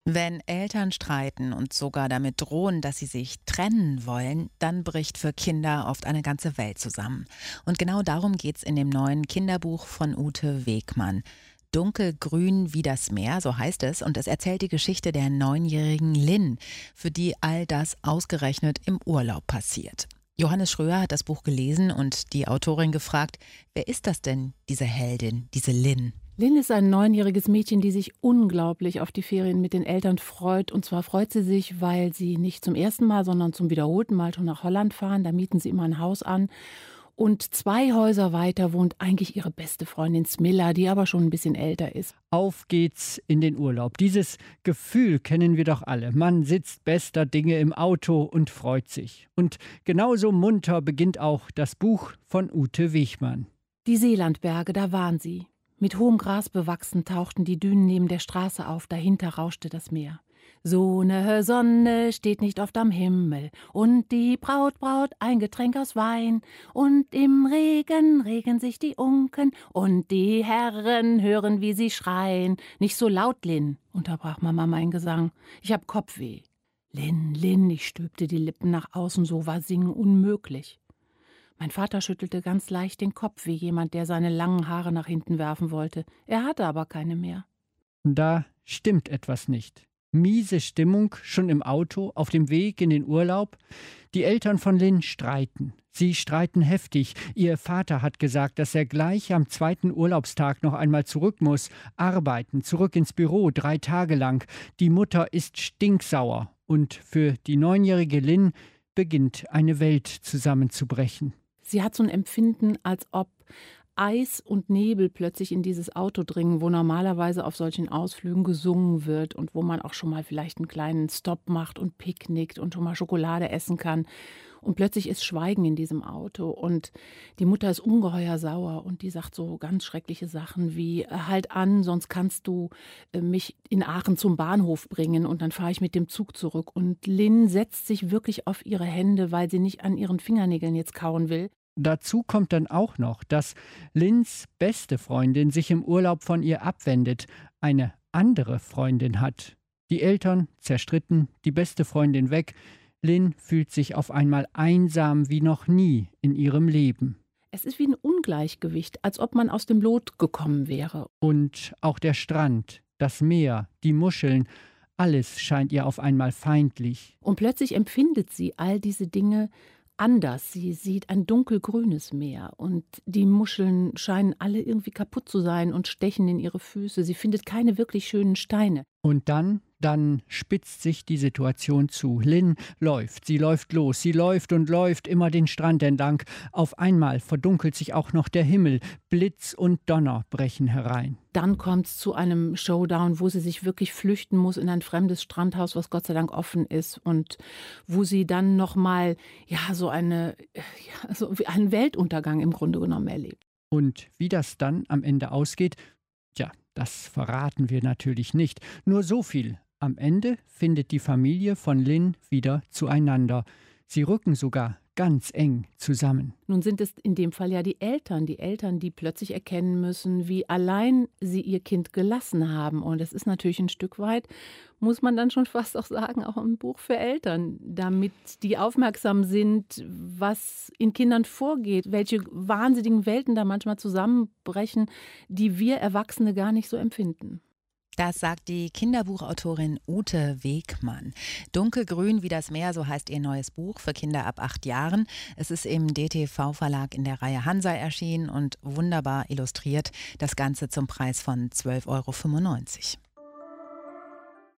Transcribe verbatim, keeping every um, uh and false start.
Wenn Eltern streiten und sogar damit drohen, dass sie sich trennen wollen, dann bricht für Kinder oft eine ganze Welt zusammen. Und genau darum geht's in dem neuen Kinderbuch von Ute Wegmann. Dunkelgrün wie das Meer, so heißt es, und es erzählt die Geschichte der neunjährigen Lynn, für die all das ausgerechnet im Urlaub passiert. Johannes Schröer hat das Buch gelesen und die Autorin gefragt, wer ist das denn, diese Heldin, diese Lynn? Lynn ist ein neunjähriges Mädchen, die sich unglaublich auf die Ferien mit den Eltern freut. Und zwar freut sie sich, weil sie nicht zum ersten Mal, sondern zum wiederholten Mal schon nach Holland fahren. Da mieten sie immer ein Haus an. Und zwei Häuser weiter wohnt eigentlich ihre beste Freundin Smilla, die aber schon ein bisschen älter ist. Auf geht's in den Urlaub. Dieses Gefühl kennen wir doch alle. Man sitzt bester Dinge im Auto und freut sich. Und genauso munter beginnt auch das Buch von Ute Wegmann. Die Seelandberge, da waren sie. Mit hohem Gras bewachsen tauchten die Dünen neben der Straße auf, dahinter rauschte das Meer. So ne Sonne steht nicht oft am Himmel, und die Braut braut ein Getränk aus Wein, und im Regen regen sich die Unken, und die Herren hören, wie sie schreien. Nicht so laut, Lynn, unterbrach Mama mein Gesang, ich hab Kopfweh. Lynn, Lynn, ich stülpte die Lippen nach außen, so war Singen unmöglich. Mein Vater schüttelte ganz leicht den Kopf, wie jemand, der seine langen Haare nach hinten werfen wollte. Er hatte aber keine mehr. Da stimmt etwas nicht. Miese Stimmung schon im Auto, auf dem Weg in den Urlaub. Die Eltern von Lynn streiten. Sie streiten heftig. Ihr Vater hat gesagt, dass er gleich am zweiten Urlaubstag noch einmal zurück muss. Arbeiten, zurück ins Büro, drei Tage lang. Die Mutter ist stinksauer. Und für die neunjährige Lynn beginnt eine Welt zusammenzubrechen. Sie hat so ein Empfinden, als ob Eis und Nebel plötzlich in dieses Auto dringen, wo normalerweise auf solchen Ausflügen gesungen wird und wo man auch schon mal vielleicht einen kleinen Stopp macht und picknickt und schon mal Schokolade essen kann. Und plötzlich ist Schweigen in diesem Auto und die Mutter ist ungeheuer sauer und die sagt so ganz schreckliche Sachen wie: Halt an, sonst kannst du mich in Aachen zum Bahnhof bringen und dann fahre ich mit dem Zug zurück. Und Lynn setzt sich wirklich auf ihre Hände, weil sie nicht an ihren Fingernägeln jetzt kauen will. Dazu kommt dann auch noch, dass Lynns beste Freundin sich im Urlaub von ihr abwendet, eine andere Freundin hat. Die Eltern zerstritten, die beste Freundin weg. Lynn fühlt sich auf einmal einsam wie noch nie in ihrem Leben. Es ist wie ein Ungleichgewicht, als ob man aus dem Lot gekommen wäre. Und auch der Strand, das Meer, die Muscheln, alles scheint ihr auf einmal feindlich. Und plötzlich empfindet sie all diese Dinge anders. Sie sieht ein dunkelgrünes Meer und die Muscheln scheinen alle irgendwie kaputt zu sein und stechen in ihre Füße. Sie findet keine wirklich schönen Steine. Und dann, dann spitzt sich die Situation zu. Lynn läuft, sie läuft los, sie läuft und läuft immer den Strand entlang. Auf einmal verdunkelt sich auch noch der Himmel. Blitz und Donner brechen herein. Dann kommt es zu einem Showdown, wo sie sich wirklich flüchten muss in ein fremdes Strandhaus, was Gott sei Dank offen ist und wo sie dann nochmal ja, so, eine, ja, so einen Weltuntergang im Grunde genommen erlebt. Und wie das dann am Ende ausgeht, tja, das verraten wir natürlich nicht. Nur so viel. Am Ende findet die Familie von Lynn wieder zueinander. Sie rücken sogar ganz eng zusammen. Nun sind es in dem Fall ja die Eltern, die Eltern, die plötzlich erkennen müssen, wie allein sie ihr Kind gelassen haben. Und es ist natürlich ein Stück weit, muss man dann schon fast auch sagen, auch ein Buch für Eltern, damit die aufmerksam sind, was in Kindern vorgeht, welche wahnsinnigen Welten da manchmal zusammenbrechen, die wir Erwachsene gar nicht so empfinden. Das sagt die Kinderbuchautorin Ute Wegmann. Dunkelgrün wie das Meer, so heißt ihr neues Buch für Kinder ab acht Jahren. Es ist im D T V-Verlag in der Reihe Hansa erschienen und wunderbar illustriert. Das Ganze zum Preis von zwölf Euro fünfundneunzig.